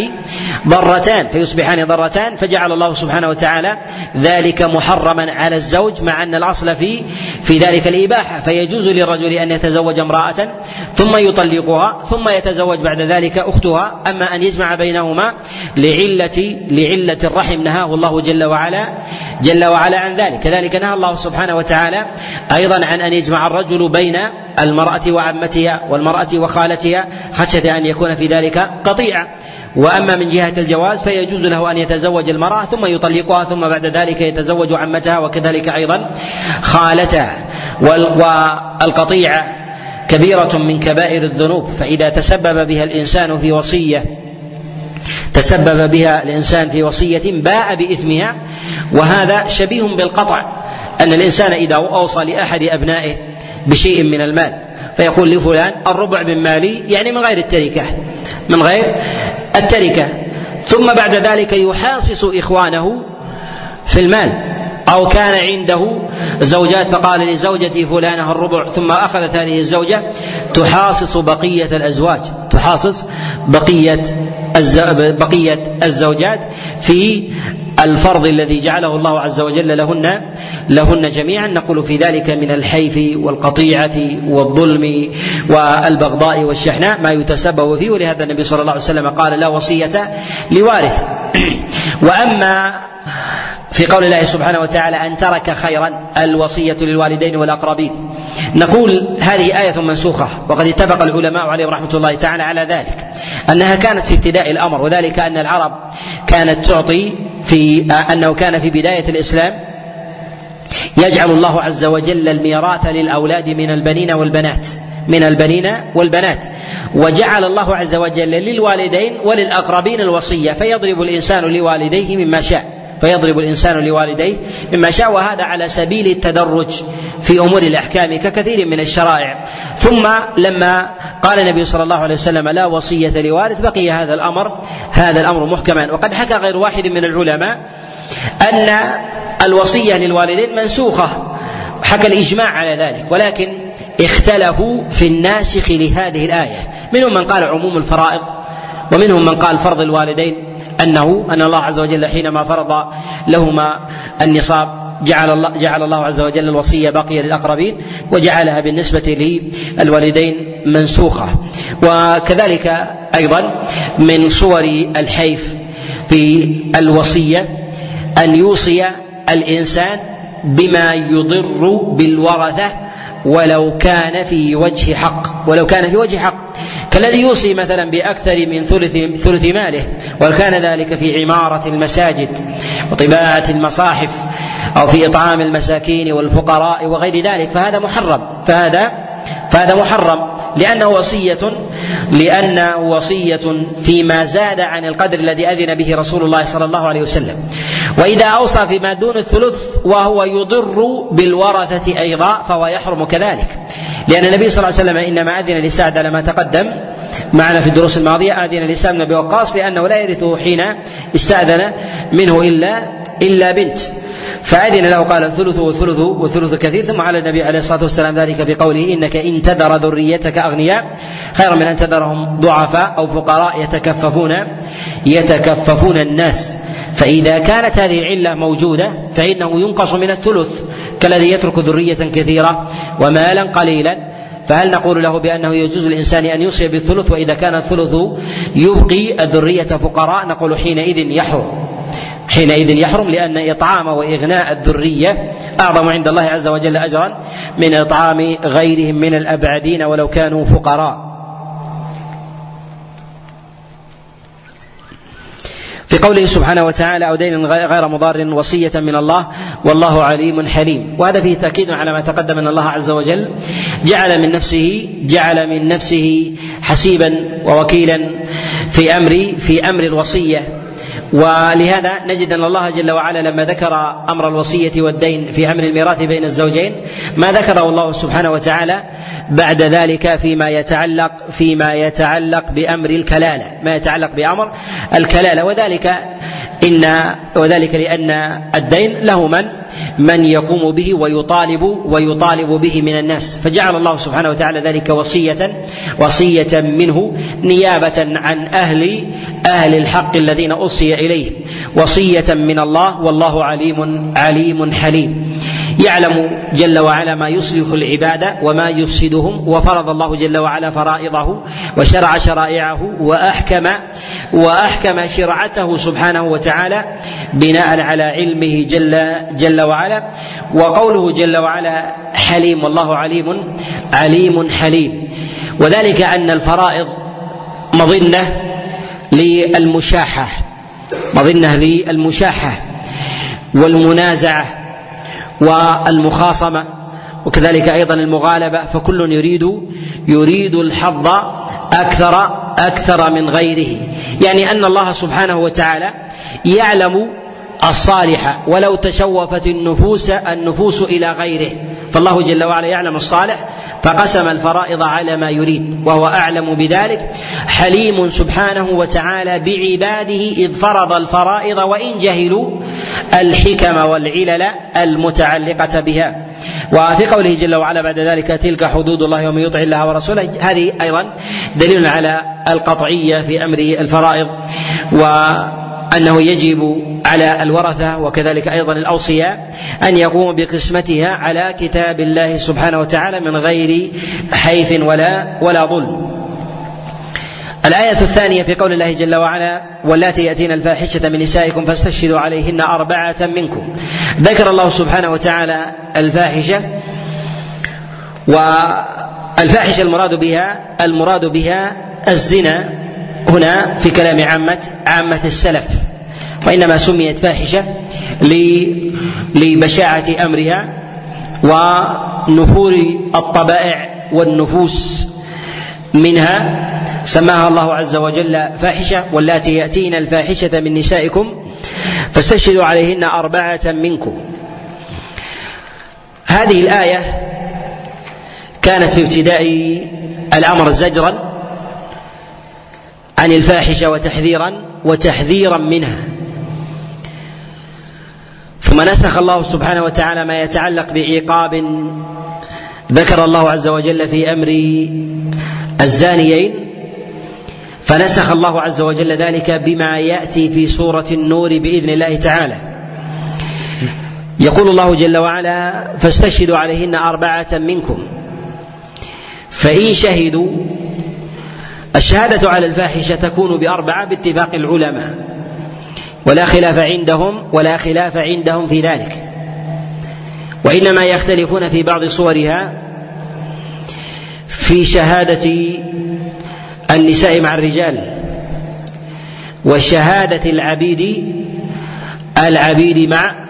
ضرتان، فجعل الله سبحانه وتعالى ذلك محرما على الزوج، مع أن الأصل في ذلك الإباحة. فيجوز للرجل أن يتزوج امرأة ثم يطلقها ثم يتزوج بعد ذلك أختها، أما أن يجمع بينهما لعلة الرحم نهاه الله جل وعلا عن ذلك. كذلك نهى الله سبحانه وتعالى أيضا عن أن يجمع الرجل بين المرأة وعمتها والمرأة وخالتها خشية أن يكون في ذلك قطيعة. وأما من جهة الجواز فيجوز له أن يتزوج المرأة ثم يطلقها ثم بعد ذلك يتزوج عمتها وكذلك أيضا خالتها. والقطيعة كبيرة من كبائر الذنوب، فإذا تسبب بها الإنسان في وصية باء بإثمها، وهذا شبيه بالقطع، أن الإنسان إذا أوصى لأحد أبنائه بشيء من المال فيقول لفلان الربع من مالي، يعني من غير التركة، ثم بعد ذلك يحاصص إخوانه في المال، أو كان عنده زوجات فقال لزوجتي فلانة الربع، ثم أخذت هذه الزوجة تحاصص بقية الزوجات في الفرض الذي جعله الله عز وجل لهن جميعا. نقول في ذلك من الحيف والقطيعة والظلم والبغضاء والشحناء ما يتسبب فيه، ولهذا النبي صلى الله عليه وسلم قال لا وصية لوارث. وأما في قول الله سبحانه وتعالى أن ترك خيرا الوصية للوالدين والأقربين، نقول هذه آية منسوخة، وقد اتفق العلماء عليهم رحمة الله تعالى على ذلك أنها كانت في ابتداء الأمر، وذلك أن العرب كانت تعطي أنه كان في بداية الإسلام يجعل الله عز وجل الميراث للأولاد من البنين والبنات، وجعل الله عز وجل للوالدين وللأقربين الوصية، فيضرب الإنسان لوالديه مما شاء، وهذا على سبيل التدرج في أمور الأحكام ككثير من الشرائع. ثم لما قال النبي صلى الله عليه وسلم لا وصية لوارث بقي هذا الأمر محكما. وقد حكى غير واحد من العلماء أن الوصية للوالدين منسوخة، حكى الإجماع على ذلك، ولكن اختلفوا في الناسخ لهذه الآية، منهم من قال عموم الفرائض، ومنهم من قال فرض الوالدين أن الله عز وجل حينما فرض لهما النصاب جعل الله عز وجل الوصية باقية للأقربين، وجعلها بالنسبة للوالدين منسوخة. وكذلك أيضا من صور الحيف في الوصية أن يوصي الإنسان بما يضر بالورثة ولو كان في وجه حق، كالذي يوصي مثلا بأكثر من ثلث ماله، وكان ذلك في عمارة المساجد وطباعة المصاحف أو في إطعام المساكين والفقراء وغير ذلك، فهذا محرم لأنه وصية فيما زاد عن القدر الذي أذن به رسول الله صلى الله عليه وسلم. وإذا أوصى فيما دون الثلث وهو يضر بالورثة أيضا فهو يحرم كذلك، لأن النبي صلى الله عليه وسلم إنما أذن لسعد على ما تقدم معنا في الدروس الماضية، أذن لسعد بن أبي وقاص لأنه لا يرثه حين استأذن منه إلا بنت، فأذن له قال الثلث والثلث كثير. ثم على النبي عليه الصلاة والسلام ذلك بقوله إنك إن تذر ذريتك أغنياء خيرا من أن تذرهم ضعفاء أو فقراء يتكففون الناس. فإذا كانت هذه العلة موجودة فإنه ينقص من الثلث كالذي يترك ذرية كثيرة ومالا قليلا. فهل نقول له بأنه يجوز الإنسان أن يوصي بالثلث وإذا كان الثلث يبقي الذرية فقراء؟ نقول حينئذ يحرم، لأن إطعام وإغناء الذرية أعظم عند الله عز وجل أجرا من إطعام غيرهم من الأبعدين ولو كانوا فقراء. في قوله سبحانه وتعالى أو دين غير مضار وصية من الله والله عليم حليم، وهذا فيه تأكيد على ما تقدم أن الله عز وجل جعل من نفسه حسيبا ووكيلا في أمر الوصية. ولهذا نجد أن الله جل وعلا لما ذكر أمر الوصية والدين في أمر الميراث بين الزوجين ما ذكره الله سبحانه وتعالى بعد ذلك فيما يتعلق بأمر الكلالة، ما يتعلق بأمر الكلالة، وذلك لأن الدين له من يقوم به ويطالب به من الناس، فجعل الله سبحانه وتعالى ذلك وصية منه نيابة عن أهل الحق الذين أوصي إليه، وصية من الله والله عليم حليم. يعلم جل وعلا ما يصلح العباد وما يفسدهم، وفرض الله جل وعلا فرائضه وشرع شرائعه وأحكم شرعته سبحانه وتعالى بناء على علمه جل وعلا. وقوله جل وعلا حليم، والله عليم حليم، وذلك أن الفرائض مظنة للمشاحة والمنازعة والمخاصمة، وكذلك أيضا المغالبة، فكل يريد الحظ أكثر من غيره. يعني أن الله سبحانه وتعالى يعلم الصالح ولو تشوفت النفوس إلى غيره، فالله جل وعلا يعلم الصالح فقسم الفرائض على ما يريد وهو أعلم بذلك. حليم سبحانه وتعالى بعباده إذ فرض الفرائض وإن جهلوا الحكم والعلل المتعلقة بها. وفي قوله جل وعلا بعد ذلك تلك حدود الله ومن يطع الله ورسوله، هذه أيضا دليل على القطعية في أمر الفرائض، وأنه يجب على الورثة وكذلك أيضا الأوصياء أن يقوموا بقسمتها على كتاب الله سبحانه وتعالى من غير حيف ولا ظلم. الآية الثانية في قول الله جل وعلا واللاتي يأتين الفاحشة من نسائكم فاستشهدوا عليهن 4 منكم. ذكر الله سبحانه وتعالى الفاحشة، والفاحشة المراد بها الزنا هنا في كلام عامة السلف، وإنما سميت فاحشة لبشاعة أمرها ونفور الطبائع والنفوس منها، سماها الله عز وجل فاحشة. واللاتي يأتين الفاحشة من نسائكم فاستشهدوا عليهن 4 منكم. هذه الآية كانت في ابتداء الأمر زجرا عن الفاحشة وتحذيرا منها، ثم نسخ الله سبحانه وتعالى ما يتعلق بعقاب ذكر الله عز وجل في أمر الزانيين، فنسخ الله عز وجل ذلك بما يأتي في سورة النور بإذن الله تعالى. يقول الله جل وعلا فاستشهدوا عليهن 4 منكم، فإن شهدوا، الشهادة على الفاحشة تكون ب4 باتفاق العلماء، ولا خلاف عندهم في ذلك، وإنما يختلفون في بعض صورها في شهادة النساء مع الرجال، وشهادة العبيد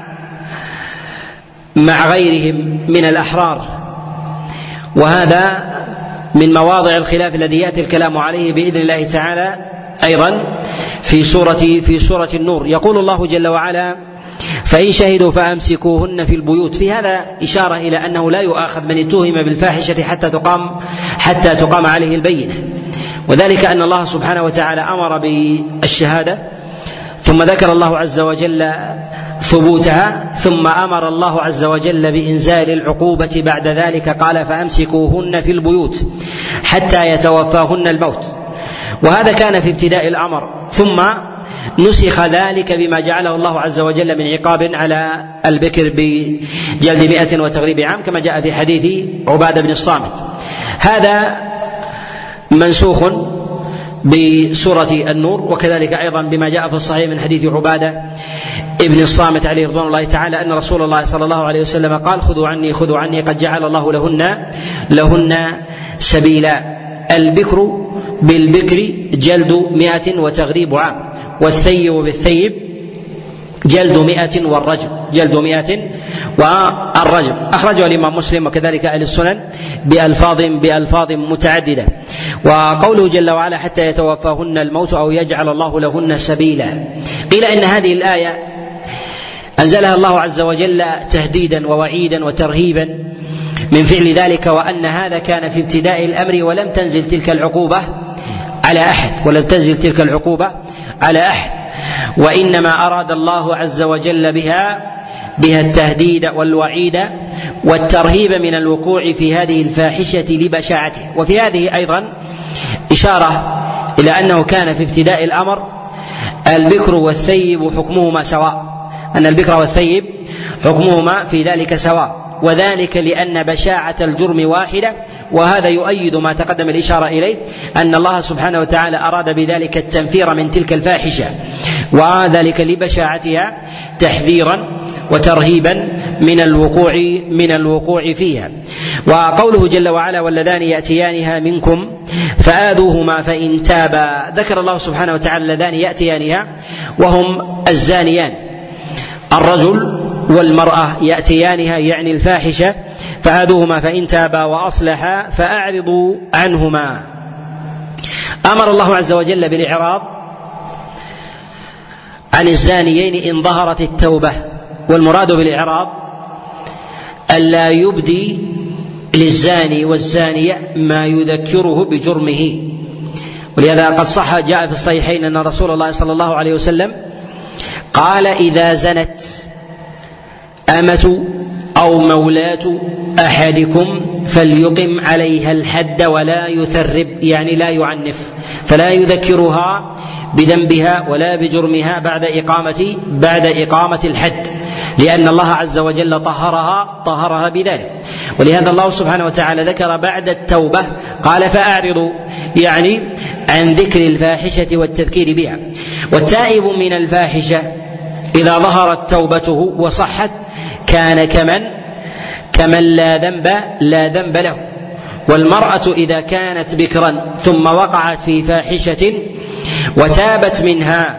مع غيرهم من الأحرار. وهذا من مواضع الخلاف الذي يأتي الكلام عليه بإذن الله تعالى أيضا في سورة النور. يقول الله جل وعلا: فإن شهدوا فأمسكوهن في البيوت. في هذا إشارة إلى أنه لا يؤاخذ من اتهم بالفاحشة حتى تقام عليه البينة، وذلك أن الله سبحانه وتعالى أمر بالشهادة، ثم ذكر الله عز وجل ثبوتها، ثم أمر الله عز وجل بإنزال العقوبة بعد ذلك، قال: فأمسكوهن في البيوت حتى يتوفاهن الموت. وهذا كان في ابتداء الأمر، ثم نسخ ذلك بما جعله الله عز وجل من عقاب على البكر بجلد 100 وتغريب عام، كما جاء في حديث عبادة بن الصامت. هذا منسوخ بسورة النور، وكذلك أيضا بما جاء في الصحيح من حديث عبادة ابن الصامت عليه رضوان الله تعالى أن رسول الله صلى الله عليه وسلم قال: خذوا عني قد جعل الله لهن سبيلا. البكر بالبكر جلد 100 وتغريب عام، والثيب بالثيب جلد 100 والرجم. أخرجه الإمام مسلم وكذلك أهل السنن بألفاظ متعددة. وقوله جل وعلا: حتى يتوفاهن الموت أو يجعل الله لهن سبيلا، قيل إن هذه الآية أنزلها الله عز وجل تهديدا ووعيدا وترهيبا من فعل ذلك، وأن هذا كان في ابتداء الأمر، ولم تنزل تلك العقوبة على أحد، وإنما أراد الله عز وجل بها التهديد والوعيد والترهيب من الوقوع في هذه الفاحشة لبشاعته. وفي هذه أيضا إشارة إلى أنه كان في ابتداء الأمر البكر والثيب حكمهما سواء، أن البكر والثيب حكمهما في ذلك سواء، وذلك لأن بشاعة الجرم واحدة. وهذا يؤيد ما تقدم الإشارة إليه، أن الله سبحانه وتعالى أراد بذلك التنفير من تلك الفاحشة، وذلك لبشاعتها تحذيرا وترهيبا من الوقوع فيها. وقوله جل وعلا: واللذان يأتيانها منكم فآذوهما فإن تابا. ذكر الله سبحانه وتعالى اللذان يأتيانها وهم الزانيان، الرجل والمرأة يأتيانها يعني الفاحشة، فآذوهما فإن تابا وأصلحا فأعرضوا عنهما. أمر الله عز وجل بالإعراض عن الزانيين إن ظهرت التوبة، والمراد بالإعراض ألا يبدي للزاني والزانية ما يذكره بجرمه. ولهذا قد جاء في الصحيحين أن رسول الله صلى الله عليه وسلم قال: إذا زنت أمة أو مولاة أحدكم فليقم عليها الحد ولا يثرب، يعني لا يعنف، فلا يذكرها بذنبها ولا بجرمها بعد إقامة الحد، لأن الله عز وجل طهرها بذلك. ولهذا الله سبحانه وتعالى ذكر بعد التوبة قال: فأعرضوا، يعني عن ذكر الفاحشة والتذكير بها. والتائب من الفاحشة إذا ظهرت توبته وصحت كان كمن لا ذنب له. والمرأة إذا كانت بكرا ثم وقعت في فاحشة وتابت منها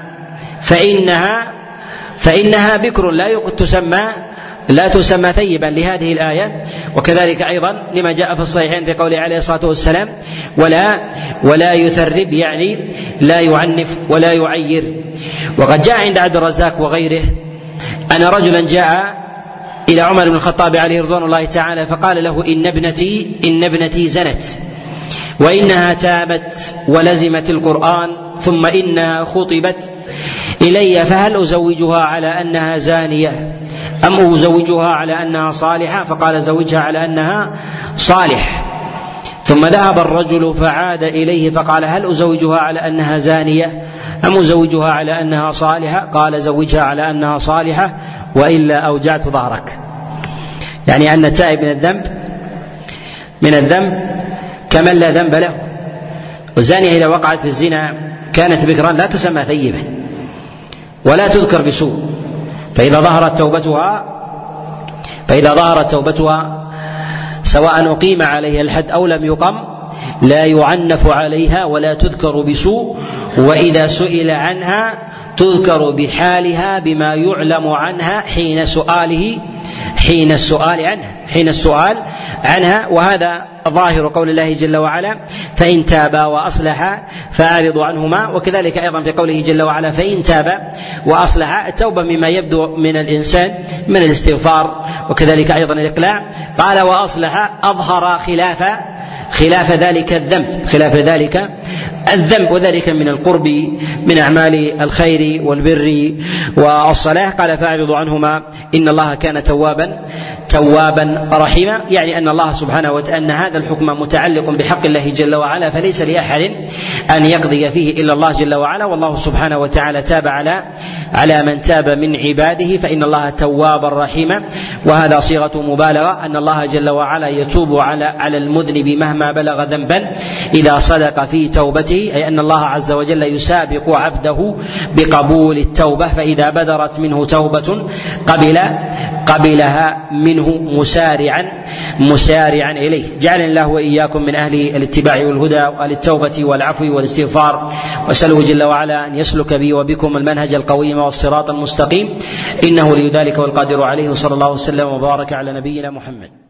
فإنها بكر لا تسمى ثيبا لهذه الآية. وكذلك أيضا لما جاء في الصحيحين في قوله عليه الصلاة والسلام: ولا يثرب، يعني لا يعنف ولا يعير. وقد جاء عند عبد الرزاق وغيره أن رجلا جاء إلى عمر بن الخطاب عليه رضوان الله تعالى فقال له: إن ابنتي زنت، وإنها تابت ولزمت القرآن، ثم إنها خطبت إلي، فهل أزوجها على أنها زانية أم أزوجها على أنها صالحة؟ فقال: زوجها على أنها صالح. ثم ذهب الرجل فعاد إليه فقال: هل أزوجها على أنها زانية أم أزوجها على أنها صالحة؟ قال: زوجها على أنها صالحة وإلا أوجعت ظهرك. يعني أن التائب من الذنب كمن لا ذنب له. والزانية إذا وقعت في الزنا كانت بكرا لا تسمى ثيبة ولا تذكر بسوء، فإذا ظهرت توبتها سواء أقيم عليها الحد أو لم يقم لا يعنف عليها ولا تذكر بسوء، وإذا سئل عنها تذكر بحالها بما يعلم عنها حين السؤال عنها. وهذا ظاهر قول الله جل وعلا: فإن تابا وأصلحا فأعرضوا عنهما. وكذلك أيضا في قوله جل وعلا: فإن تابا وأصلحا، التوبة مما يبدو من الإنسان من الاستغفار وكذلك أيضا الإقلاع. قال: وأصلح أظهر خلاف ذلك الذنب، وذلك من القرب من أعمال الخير والبر والصلاح. قال: فأعرضوا عنهما إن الله كان توابا رحيما، يعني أن الله سبحانه وتعالى أن هذا الحكم متعلق بحق الله جل وعلا، فليس لأحد أن يقضي فيه إلا الله جل وعلا. والله سبحانه وتعالى تاب على من تاب من عباده، فإن الله توابا رحيما. وهذا صيغة مبالغة، أن الله جل وعلا يتوب على المذنب مهما بلغ ذنبا إذا صدق في توبته، أي أن الله عز وجل يسابق عبده بقبول التوبة، فإذا بدرت منه توبة قبلها منه مسارعا إليه. جعلنا الله وإياكم من أهل الاتباع والهدى والتوبة والعفو والاستغفار، وأسأله جل وعلا أن يسلك بي وبكم المنهج القويم والصراط المستقيم، إنه لي ذلك والقادر عليه. وصلى الله وسلم وبارك على نبينا محمد.